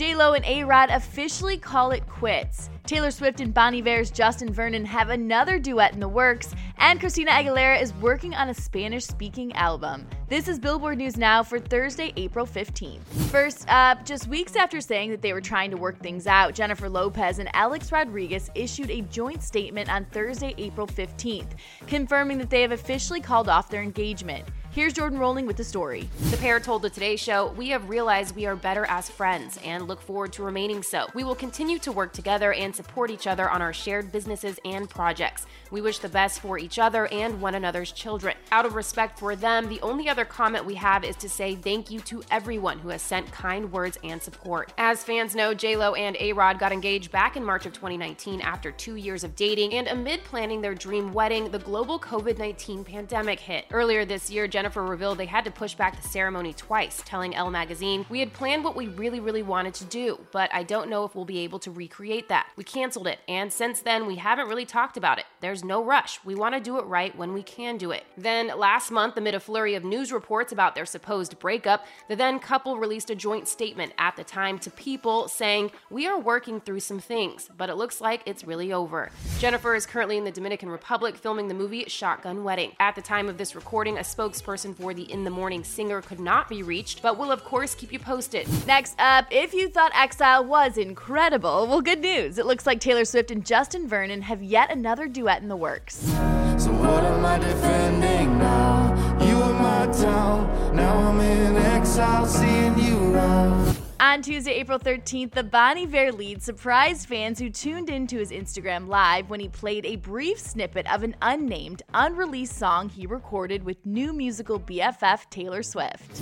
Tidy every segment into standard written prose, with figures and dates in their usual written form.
J-Lo and A-Rod officially call it quits. Taylor Swift and Bon Iver's Justin Vernon have another duet in the works, and Christina Aguilera is working on a Spanish-speaking album. This is Billboard News Now for Thursday, April 15th. First up, just weeks after saying that they were trying to work things out, Jennifer Lopez and Alex Rodriguez issued a joint statement on Thursday, April 15th, confirming that they have officially called off their engagement. Here's Jordan Rolling with the story. The pair told The Today Show, "We have realized we are better as friends and look forward to remaining so. We will continue to work together and support each other on our shared businesses and projects. We wish the best for each other and one another's children. Out of respect for them, the only other comment we have is to say thank you to everyone who has sent kind words and support." As fans know, J-Lo and A-Rod got engaged back in March of 2019 after 2 years of dating, and amid planning their dream wedding, the global COVID-19 pandemic hit. Earlier this year, Jennifer revealed they had to push back the ceremony twice, telling Elle magazine, "We had planned what we really wanted to do, but I don't know if we'll be able to recreate that. We canceled it, and since then, we haven't really talked about it. There's no rush. We want to do it right when we can do it." Then last month, amid a flurry of news reports about their supposed breakup, the then couple released a joint statement at the time to People saying, "We are working through some things, but it looks like it's really over." Jennifer is currently in the Dominican Republic filming the movie Shotgun Wedding. At the time of this recording, a spokesperson for the In the Morning singer could not be reached, but we'll of course keep you posted. Next up, if you thought Exile was incredible, well, good news. It looks like Taylor Swift and Justin Vernon have yet another duet in the works. So what am I defending now? You were my town, now I'm in exile, seeing you out. On Tuesday, April 13th, the Bon Iver lead surprised fans who tuned into his Instagram Live when he played a brief snippet of an unnamed, unreleased song he recorded with new musical BFF Taylor Swift.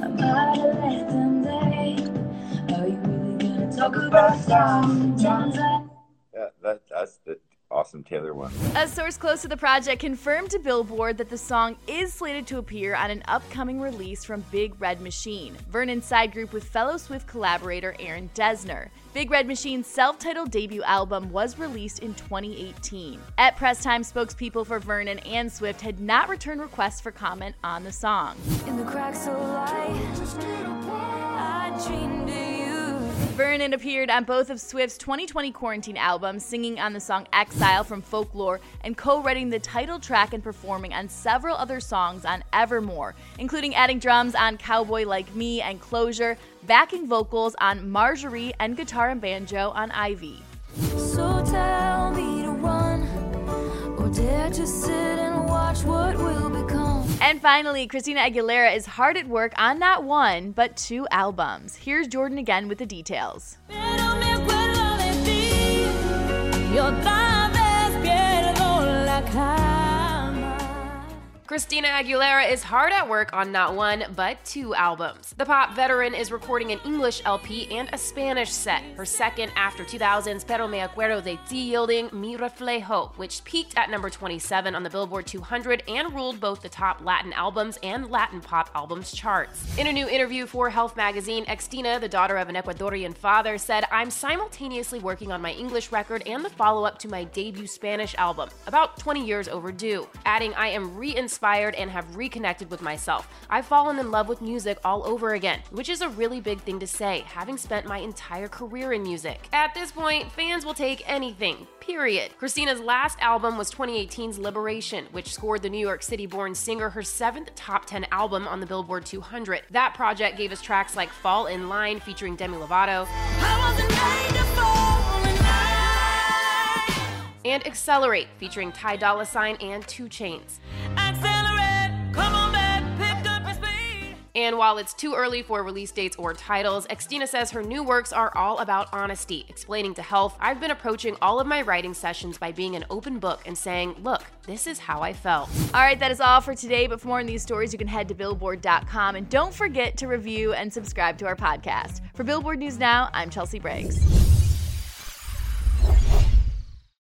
That's the awesome Taylor one. A source close to the project confirmed to Billboard that the song is slated to appear on an upcoming release from Big Red Machine, Vernon's side group with fellow Swift collaborator Aaron Dessner. Big Red Machine's self-titled debut album was released in 2018. At press time, spokespeople for Vernon and Swift had not returned requests for comment on the song. In the cracks of light, I dreamed of you. Vernon appeared on both of Swift's 2020 quarantine albums, singing on the song Exile from Folklore and co-writing the title track and performing on several other songs on Evermore, including adding drums on Cowboy Like Me and Closure, backing vocals on Marjorie, and guitar and banjo on Ivy. So tell me to run, or dare to sit and watch what will become. And finally, Christina Aguilera is hard at work on not one, but 2 albums. Here's Jordan again with the details. Christina Aguilera is hard at work on not one, but 2 albums. The pop veteran is recording an English LP and a Spanish set, her second after 2000's Pero Me Acuerdo de Ti yielding Mi Reflejo, which peaked at number 27 on the Billboard 200 and ruled both the top Latin albums and Latin pop albums charts. In a new interview for Health magazine, Xtina, the daughter of an Ecuadorian father, said, "I'm simultaneously working on my English record and the follow-up to my debut Spanish album, about 20 years overdue," adding, "I am re-inspired and have reconnected with myself. I've fallen in love with music all over again," which is a really big thing to say, having spent my entire career in music. At this point, fans will take anything, period. Christina's last album was 2018's Liberation, which scored the New York City-born singer her 7th top 10 album on the Billboard 200. That project gave us tracks like Fall in Line featuring Demi Lovato, and Accelerate featuring Ty Dolla $ign and 2 Chainz. And while it's too early for release dates or titles, Xtina says her new works are all about honesty, explaining to Health, "I've been approaching all of my writing sessions by being an open book and saying, look, this is how I felt." All right, that is all for today, but for more on these stories, you can head to Billboard.com, and don't forget to review and subscribe to our podcast. For Billboard News Now, I'm Chelsea Briggs.